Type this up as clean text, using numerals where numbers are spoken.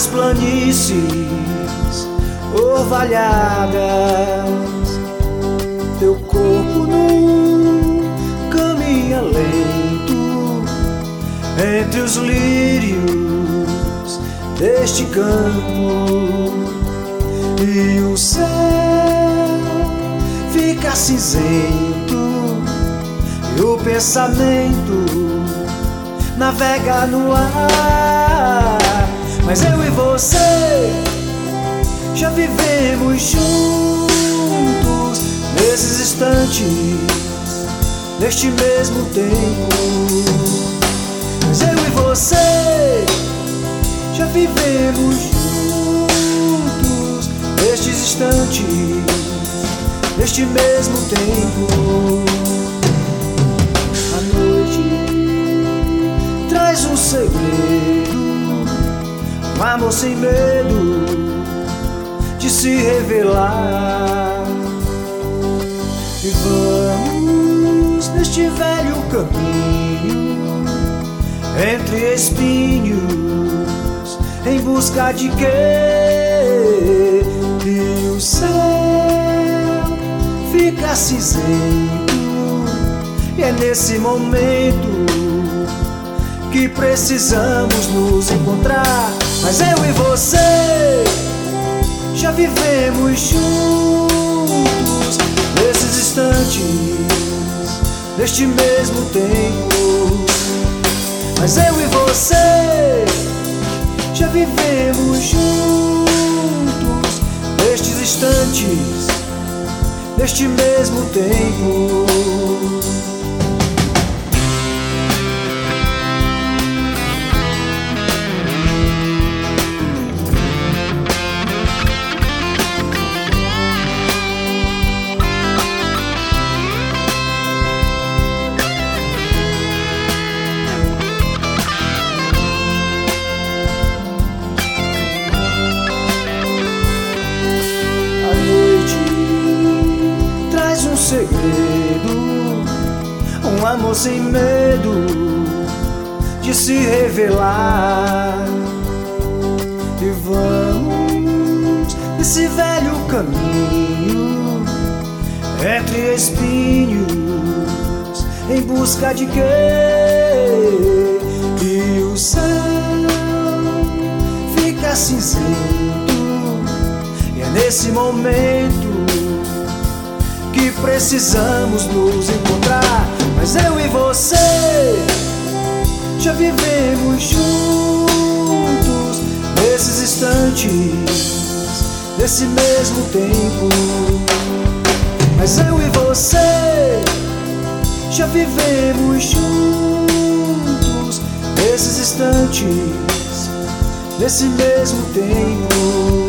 nas planícies orvalhadas, teu corpo nu caminha lento entre os lírios deste campo, e o céu fica cinzento e o pensamento navega no ar. Mas eu e você já vivemos juntos nesses instantes, neste mesmo tempo. Mas eu e você já vivemos juntos nestes instantes, neste mesmo tempo. A noite traz um segredo, um amor sem medo de se revelar. E vamos neste velho caminho entre espinhos, em busca de quê? E o céu fica cinzento, e é nesse momento que precisamos nos encontrar. Mas eu e você já vivemos juntos nesses instantes, neste mesmo tempo. Mas eu e você já vivemos juntos nestes instantes, neste mesmo tempo. Segredo, um amor sem medo de se revelar. E vamos nesse velho caminho entre espinhos, em busca de quê? E o céu fica cinzento, e é nesse momento que precisamos nos encontrar. Mas eu e você já vivemos juntos nesses instantes, nesse mesmo tempo. Mas eu e você já vivemos juntos nesses instantes, nesse mesmo tempo.